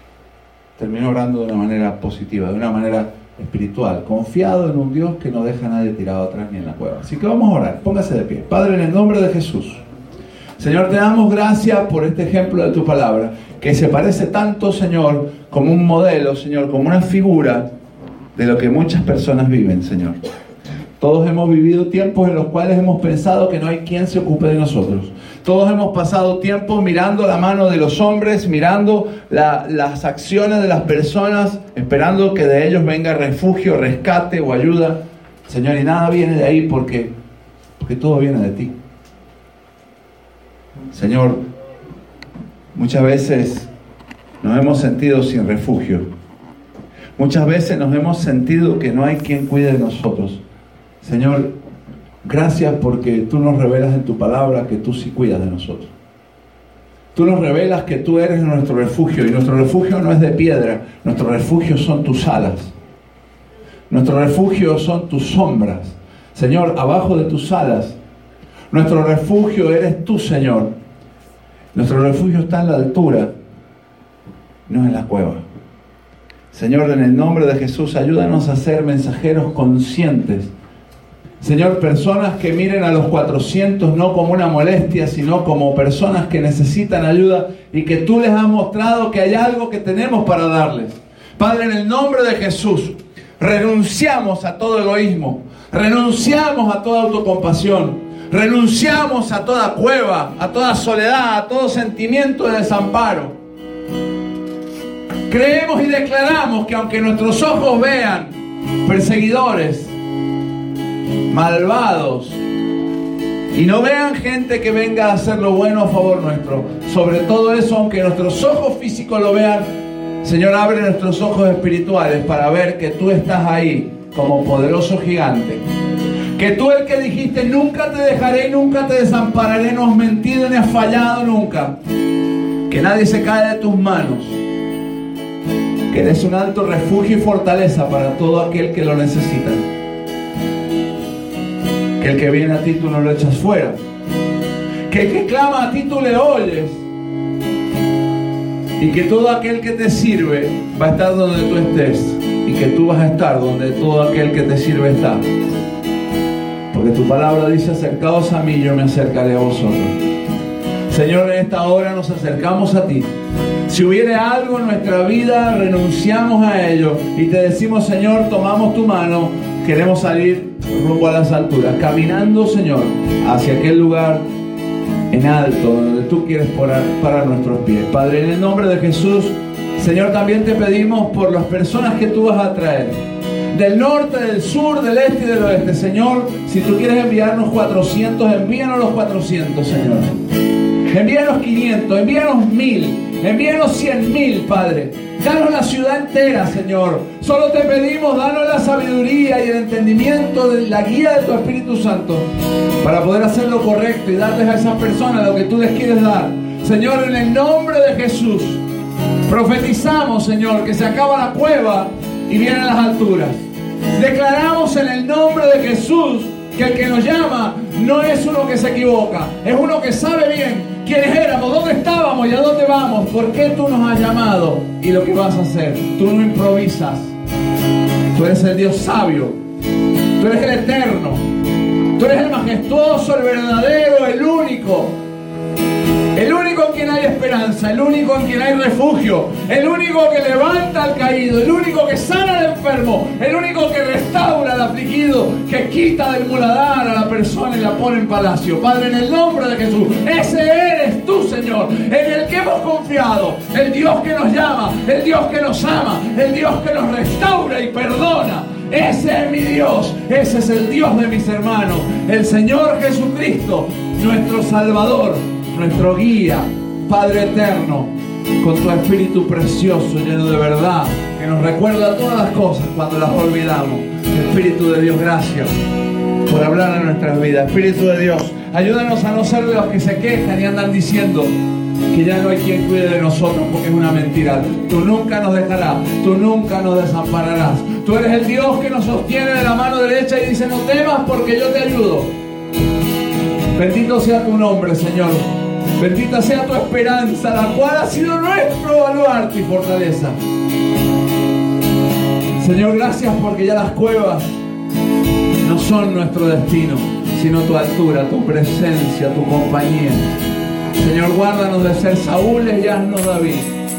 Terminó orando de una manera positiva, de una manera espiritual, confiado en un Dios que no deja a nadie tirado atrás ni en la cueva. Así que vamos a orar. Póngase de pie. Padre, en el nombre de Jesús, Señor, te damos gracias por este ejemplo de tu palabra, que se parece tanto, Señor, como un modelo, Señor, como una figura de lo que muchas personas viven, Señor. Todos hemos vivido tiempos en los cuales hemos pensado que no hay quien se ocupe de nosotros. Todos hemos pasado tiempo mirando la mano de los hombres, mirando las acciones de las personas, esperando que de ellos venga refugio, rescate o ayuda. Señor, y nada viene de ahí porque todo viene de ti. Señor, muchas veces nos hemos sentido sin refugio. Muchas veces nos hemos sentido que no hay quien cuide de nosotros. Señor, gracias porque tú nos revelas en tu palabra que tú sí cuidas de nosotros. Tú nos revelas que tú eres nuestro refugio, y nuestro refugio no es de piedra, nuestro refugio son tus alas. Nuestro refugio son tus sombras. Señor, abajo de tus alas, nuestro refugio eres tú, Señor. Nuestro refugio está en la altura, no en la cueva. Señor, en el nombre de Jesús, ayúdanos a ser mensajeros conscientes. Señor, personas que miren a los 400 no como una molestia, sino como personas que necesitan ayuda y que tú les has mostrado que hay algo que tenemos para darles. Padre, en el nombre de Jesús, renunciamos a todo egoísmo, renunciamos a toda autocompasión, renunciamos a toda cueva, a toda soledad, a todo sentimiento de desamparo. Creemos y declaramos que aunque nuestros ojos vean perseguidores, malvados, y no vean gente que venga a hacer lo bueno a favor nuestro, sobre todo eso, aunque nuestros ojos físicos lo vean, Señor, abre nuestros ojos espirituales para ver que tú estás ahí como poderoso gigante. Que tú, el que dijiste, nunca te dejaré, nunca te desampararé, no has mentido ni has fallado nunca. Que nadie se cae de tus manos. Que eres un alto refugio y fortaleza para todo aquel que lo necesita. Que el que viene a ti tú no lo echas fuera. Que el que clama a ti tú le oyes. Y que todo aquel que te sirve va a estar donde tú estés. Y que tú vas a estar donde todo aquel que te sirve está. Porque tu palabra dice: acercaos a mí, yo me acercaré a vosotros. Señor, en esta hora nos acercamos a ti. Si hubiere algo en nuestra vida, renunciamos a ello. Y te decimos: Señor, tomamos tu mano. Queremos salir rumbo a las alturas. Caminando, Señor, hacia aquel lugar en alto, donde tú quieres parar nuestros pies. Padre, en el nombre de Jesús, Señor, también te pedimos por las personas que tú vas a traer, del norte, del sur, del este y del oeste. Señor, si tú quieres enviarnos 400, envíanos los 400, Señor. Envíanos 500, envíanos 1000, envíanos 100,000, Padre. Danos la ciudad entera, Señor. Solo te pedimos, danos la sabiduría y el entendimiento de la guía de tu Espíritu Santo para poder hacer lo correcto y darles a esas personas lo que tú les quieres dar. Señor, en el nombre de Jesús, profetizamos, Señor, que se acaba la cueva y vienen las alturas. Declaramos en el nombre de Jesús que el que nos llama no es uno que se equivoca, es uno que sabe bien quiénes éramos, dónde estábamos y a dónde vamos, por qué tú nos has llamado y lo que vas a hacer. Tú no improvisas, tú eres el Dios sabio, tú eres el eterno, tú eres el majestuoso, el verdadero, el único en quien hay esperanza, el único en quien hay refugio, el único que levanta al caído, el único que sana al enfermo, el único que restaura al afligido, que quita del muladar a la persona y la pone en palacio. Padre, en el nombre de Jesús, ese eres tú, Señor, en el que hemos confiado, el Dios que nos llama, el Dios que nos ama, el Dios que nos restaura y perdona. Ese es mi Dios, ese es el Dios de mis hermanos, el Señor Jesucristo, nuestro Salvador, nuestro guía, Padre eterno, con tu Espíritu precioso, lleno de verdad, que nos recuerda todas las cosas cuando las olvidamos. Espíritu de Dios, gracias por hablar a nuestras vidas. Espíritu de Dios, ayúdanos a no ser de los que se quejan y andan diciendo que ya no hay quien cuide de nosotros, porque es una mentira. Tú nunca nos dejarás, tú nunca nos desampararás. Tú eres el Dios que nos sostiene de la mano derecha y dice: no temas porque yo te ayudo. Bendito sea tu nombre, Señor. Bendita sea tu esperanza, la cual ha sido nuestro baluarte y fortaleza. Señor, gracias porque ya las cuevas no son nuestro destino, sino tu altura, tu presencia, tu compañía. Señor, guárdanos de ser Saúles y haznos David.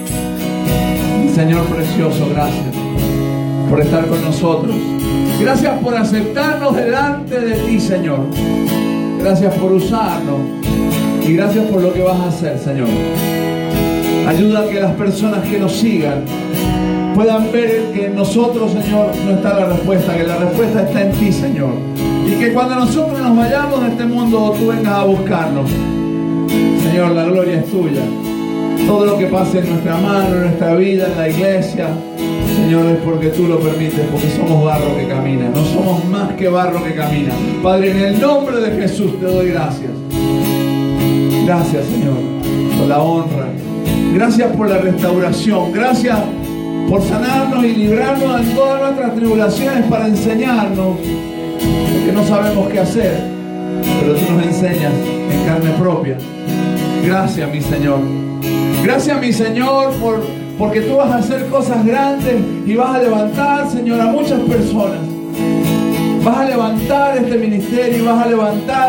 Señor precioso, gracias por estar con nosotros. Gracias por aceptarnos delante de ti, Señor. Gracias por usarnos. Y gracias por lo que vas a hacer, Señor. Ayuda a que las personas que nos sigan puedan ver que en nosotros, Señor, no está la respuesta, que la respuesta está en ti, Señor. Y que cuando nosotros nos vayamos de este mundo, tú vengas a buscarnos. Señor, la gloria es tuya. Todo lo que pase en nuestra mano, en nuestra vida, en la iglesia, Señor, es porque tú lo permites, porque somos barro que camina. No somos más que barro que camina. Padre, en el nombre de Jesús te doy gracias. Gracias, Señor, por la honra. Gracias por la restauración. Gracias por sanarnos y librarnos de todas nuestras tribulaciones para enseñarnos, porque no sabemos qué hacer, pero tú nos enseñas en carne propia. Gracias, mi Señor. Gracias, mi Señor, porque tú vas a hacer cosas grandes y vas a levantar, Señor, a muchas personas. Vas a levantar este ministerio y vas a levantar,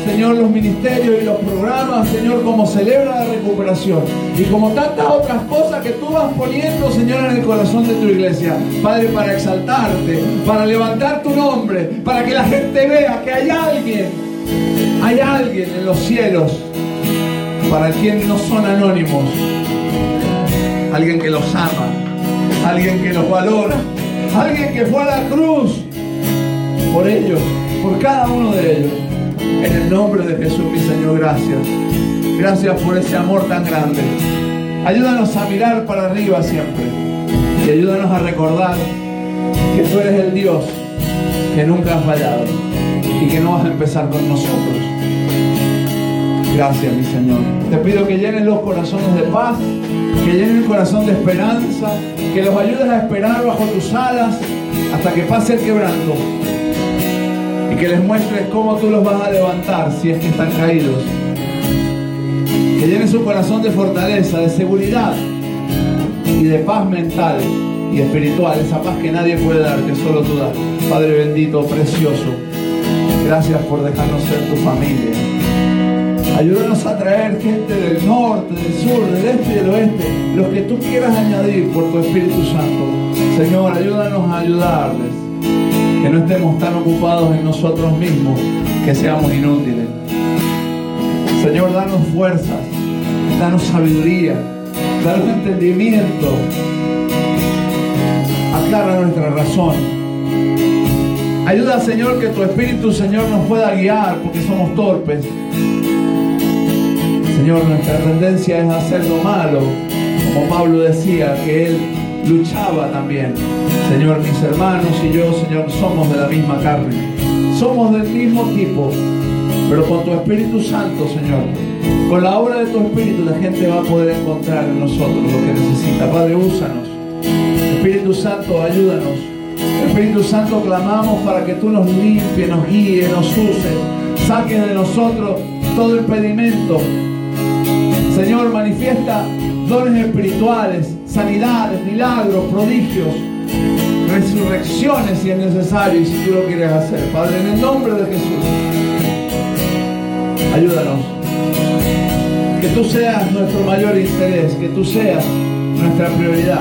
Señor, los ministerios y los programas, Señor, como Celebra la Recuperación y como tantas otras cosas que tú vas poniendo, Señor, en el corazón de tu iglesia, Padre, para exaltarte, para levantar tu nombre, para que la gente vea que hay alguien en los cielos para quien no son anónimos, alguien que los ama, alguien que los valora, alguien que fue a la cruz por ellos, por cada uno de ellos. En el nombre de Jesús, mi Señor, gracias. Gracias por ese amor tan grande. Ayúdanos a mirar para arriba siempre y ayúdanos a recordar que tú eres el Dios que nunca has fallado y que no vas a empezar con nosotros. Gracias, mi Señor. Te pido que llenes los corazones de paz, que llenes el corazón de esperanza, que los ayudes a esperar bajo tus alas hasta que pase el quebranto y que les muestres cómo tú los vas a levantar si es que están caídos. Que llenes su corazón de fortaleza, de seguridad y de paz mental y espiritual, esa paz que nadie puede dar, que solo tú das. Padre bendito, precioso, gracias por dejarnos ser tu familia. Ayúdanos a traer gente del norte, del sur, del este y del oeste, los que tú quieras añadir por tu Espíritu Santo. Señor, ayúdanos a ayudarles, que no estemos tan ocupados en nosotros mismos, que seamos inútiles. Señor, danos fuerzas, danos sabiduría, danos entendimiento, aclara nuestra razón. Ayuda, Señor, que tu Espíritu, Señor, nos pueda guiar, porque somos torpes. Señor, nuestra tendencia es hacer lo malo, como Pablo decía, que él luchaba también. Señor, mis hermanos y yo, Señor, somos de la misma carne, somos del mismo tipo, pero con tu Espíritu Santo, Señor, con la obra de tu Espíritu, la gente va a poder encontrar en nosotros lo que necesita. Padre, úsanos. Espíritu Santo, ayúdanos. Espíritu Santo, clamamos para que tú nos limpies, nos guíes, nos uses, saques de nosotros todo impedimento. Señor, manifiesta dones espirituales, sanidades, milagros, prodigios, resurrecciones si es necesario y si tú lo quieres hacer. Padre, en el nombre de Jesús, ayúdanos. Que tú seas nuestro mayor interés, que tú seas nuestra prioridad.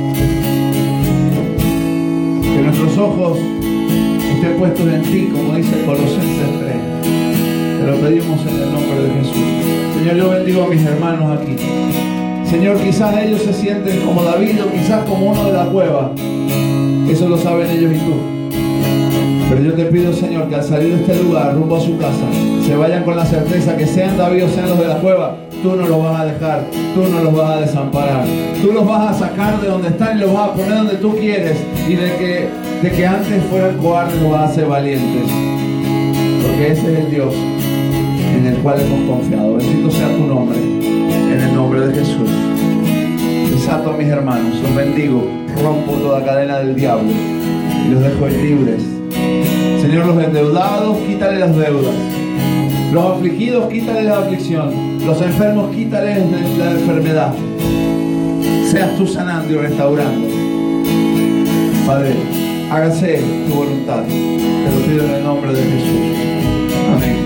Que nuestros ojos estén puestos en ti, como dice Colosenses 3. Te lo pedimos en el nombre de Jesús. Señor, yo bendigo a mis hermanos aquí. Señor, quizás ellos se sienten como David o quizás como uno de la cueva. Eso lo saben ellos y tú. Pero yo te pido, Señor, que al salir de este lugar, rumbo a su casa, se vayan con la certeza que sean David o sean los de la cueva, tú no los vas a dejar, tú no los vas a desamparar. Tú los vas a sacar de donde están y los vas a poner donde tú quieres. Y de que antes fueran cobardes, los vas a hacer valientes. Porque ese es el Dios en el cual hemos confiado. Bendito sea tu nombre, en el nombre de Jesús. Desato a mis hermanos, los bendigo, rompo toda cadena del diablo y los dejo libres. Señor, los endeudados, quítale las deudas. Los afligidos, quítale la aflicción. Los enfermos, quítale la enfermedad. Seas tú sanando y restaurando. Padre, hágase tu voluntad. Te lo pido en el nombre de Jesús. Amén.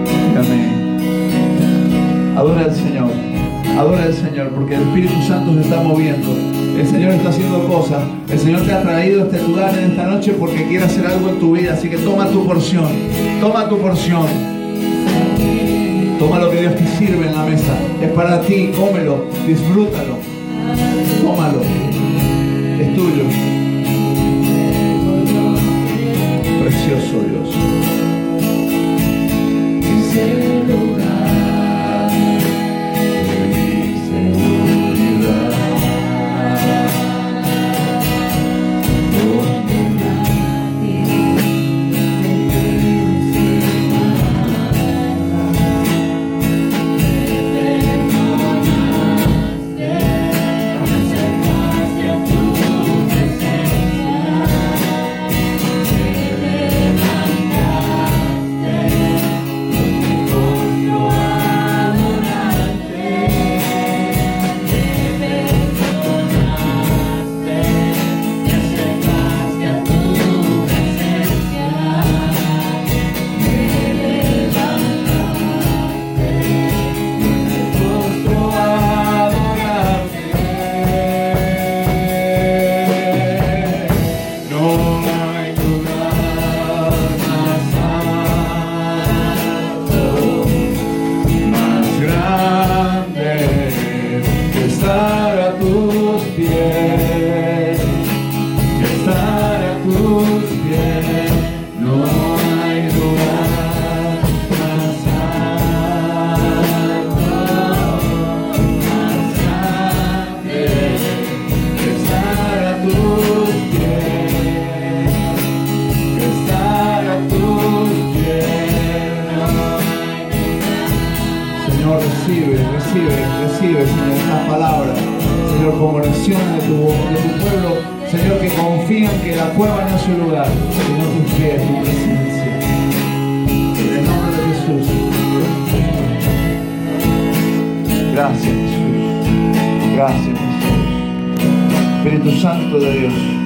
Amén. Adora al Señor. Adora al Señor, porque el Espíritu Santo se está moviendo. El Señor está haciendo cosas. El Señor te ha traído a este lugar en esta noche porque quiere hacer algo en tu vida. Así que toma tu porción. Toma tu porción. Toma lo que Dios te sirve en la mesa. Es para ti. Cómelo. Disfrútalo. Tómalo. Es tuyo. Precioso Dios. Ese lugar. pies, estar a tus pies, no hay lugar más alto, más grande, estar a tus pies, estar a tus pies, no hay lugar. Señor, recibe, Señor, esta palabra. Señor, como oración de tu pueblo, Señor, que confían que la cueva no es su lugar, sino tus pies, tu presencia. En el nombre de Jesús. Gracias, Jesús. Gracias, Jesús. Espíritu Santo de Dios.